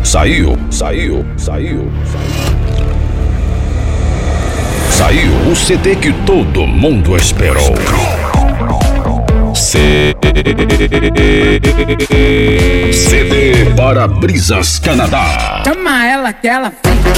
Saiu o CD que todo mundo esperou. CD Para-Brisas Canadá. Chama ela que ela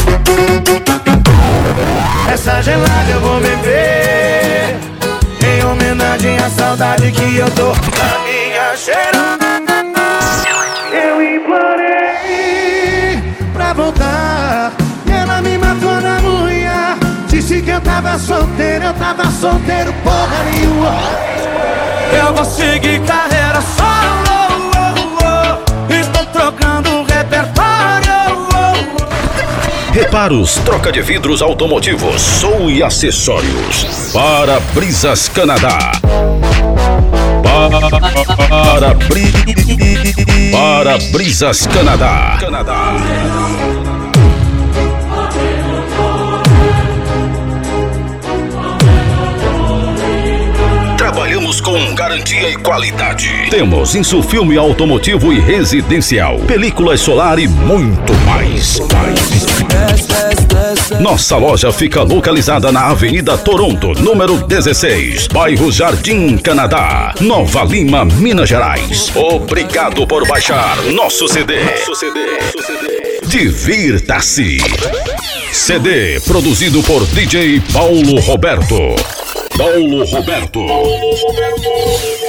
essa gelada eu vou beber em homenagem à saudade que eu tô da minha cheira. Eu implorei pra voltar e ela me matou na unha. Disse que eu tava solteiro porra nenhuma. Eu vou seguir carreira solo, estou trocando repertório. Reparos, troca de vidros automotivos, som e acessórios. Para-Brisas Canadá. Para-Brisas Canadá. Trabalhamos com garantia e qualidade. Temos insufilme automotivo e residencial, películas solar e muito mais. Nossa loja fica localizada na Avenida Toronto, número 16, bairro Jardim Canadá, Nova Lima, Minas Gerais. Obrigado por baixar nosso CD. Divirta-se. CD produzido por DJ Paulo Roberto.